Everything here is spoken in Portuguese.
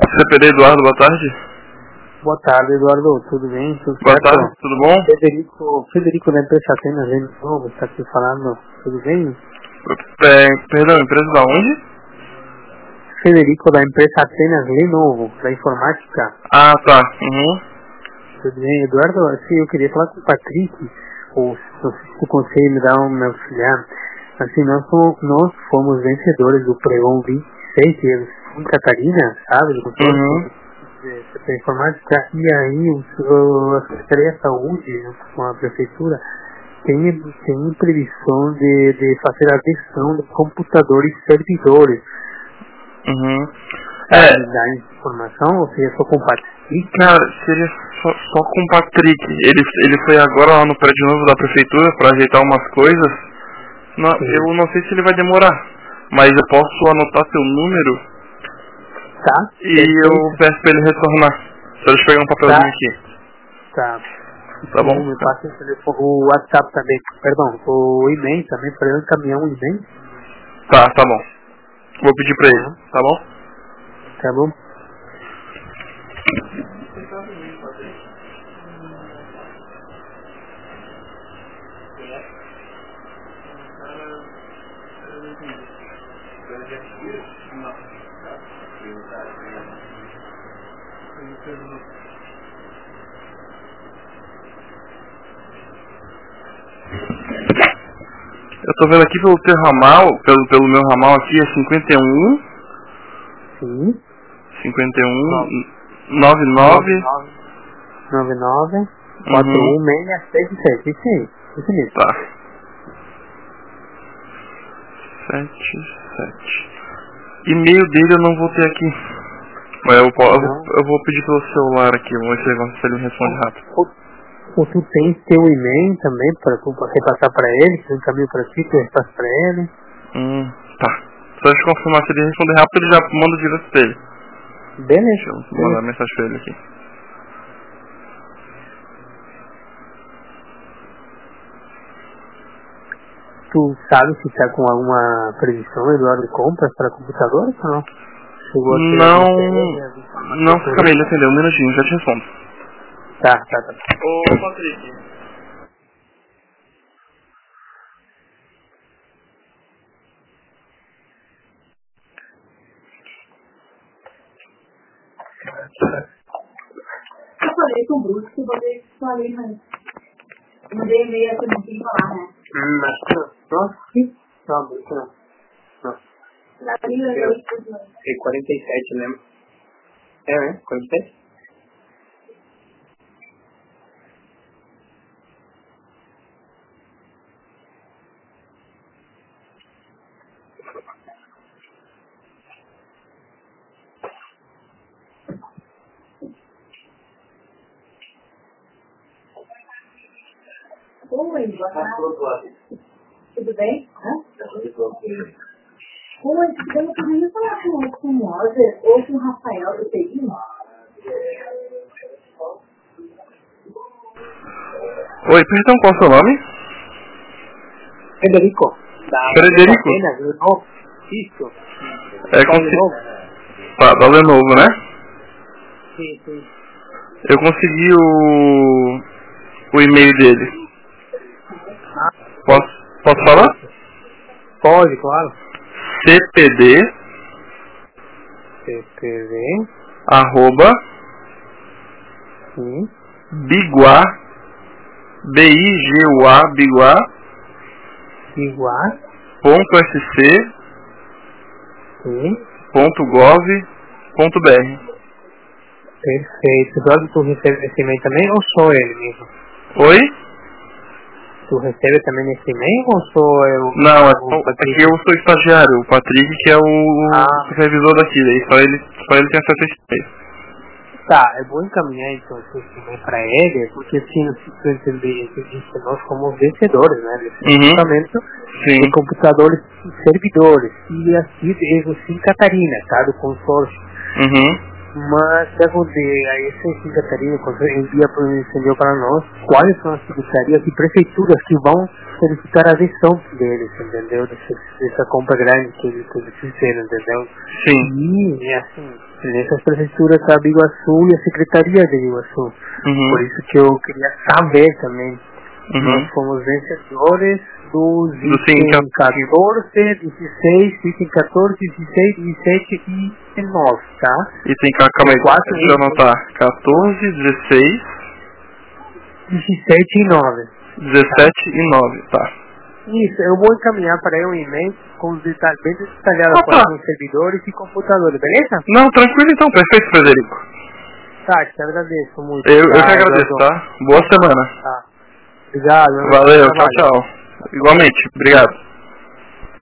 CPD Eduardo, boa tarde. Boa tarde, Eduardo. Tudo bem? Tudo boa certo? Tarde, tudo bom? Federico da empresa Atenas, de novo, está aqui falando. Tudo bem? Perdão, empresa da onde? Federico da empresa Atenas Lenovo, da informática. Ah, tá. Uhum. Tudo bem, Eduardo? Assim, eu queria falar com o Patrick, ou se você consegue me dar me auxiliar. Assim, nós fomos vencedores do Pregão 26, que é em Catarina, sabe? Do consórcio da informática. E aí, a Secretaria de Saúde, com a Prefeitura, tem previsão de fazer a adesão de computadores e servidores. Dar informação, ou seja, só com o Patrick? Cara, seria só com o Patrick. Ele foi agora lá no prédio novo da Prefeitura para ajeitar umas coisas. Não, eu não sei se ele vai demorar, mas eu posso anotar seu número. Tá. E eu peço pra ele retornar. Só deixa eu pegar um papelzinho aqui. Tá bom? Me passa o WhatsApp também, perdão, o e-mail também, para eu encaminhar um e-mail. Tá bom. Vou pedir pra ele, tá bom? Tá bom. Eu tô vendo aqui pelo teu ramal, pelo meu ramal aqui, é 51. Sim. 51 99 4167. Isso mesmo. Tá. 77. E-mail dele eu não vou ter aqui. Mas eu vou pedir pelo celular aqui, vamos ver se ele me responde rápido. Ou tu tens teu e-mail também para tu repassar para ele, que eu encaminho para ti, que eu repasso para ele. Tá. Só deixa eu confirmar, se ele responder rápido, ele já manda direto pra ele. Beleza. Deixa eu mandar mensagem pra ele aqui. Tu sabe se está com alguma previsão, Eduardo, de compras para computadores ou não? Não, acabei de atender, um minutinho, já te respondo. Tá. Ô, Patrick. Eu falei com o Bruce que você falei, mas eu mandei e-mail aqui, não tem que falar, né? Não. É 47, lembra? É, 47? Oi, boa tarde. Tudo bem? Oi, eu poderia falar com o Moser ou com o Rafael do TI? Oi, perdão, qual é o seu nome? Federico. Frederico? Isso. Tá, da Lenovo, né? Sim. Eu consegui o e-mail dele. Posso falar? Pode, claro. CPD arroba sim. Biguá Biguá .sc sim. .gov.br. Perfeito. Eduardo, tu recebe esse e-mail também ou só ele mesmo? Oi? Tu recebe também nesse e-mail ou só eu? Não, aqui eu sou estagiário, o Patrick que é o supervisor daqui, daí só ele tem acesso a esse e-mail. Tá, é bom encaminhar então esse e-mail para ele, porque assim, se tu entender, nós somos vencedores, né, desse equipamento de computadores e servidores, e aqui em Catarina, tá, do consórcio. Mas, aí essa secretaria enviou para nós quais são as secretarias e prefeituras que vão solicitar a adesão deles, entendeu? Dessa compra grande que eles fizeram, entendeu? Sim. E assim, nessas prefeituras está Biguaçu e a Secretaria de Biguaçu. Por isso que eu queria saber também. Nós fomos vencedores dos itens 14, 16, item 14, 16, 17 e 19, tá? Item, calma aí, deixa eu anotar. 14, 16, 17 e 9. 17 e 9, tá. Isso, eu vou encaminhar para ele um e-mail com os detalhes bem detalhados quais são os servidores e computadores, beleza? Não, tranquilo então, perfeito, Frederico. Tá, te agradeço muito. Eu que agradeço, tá? Boa semana. Tá. Obrigado. Valeu, tchau, tchau. Igualmente, obrigado.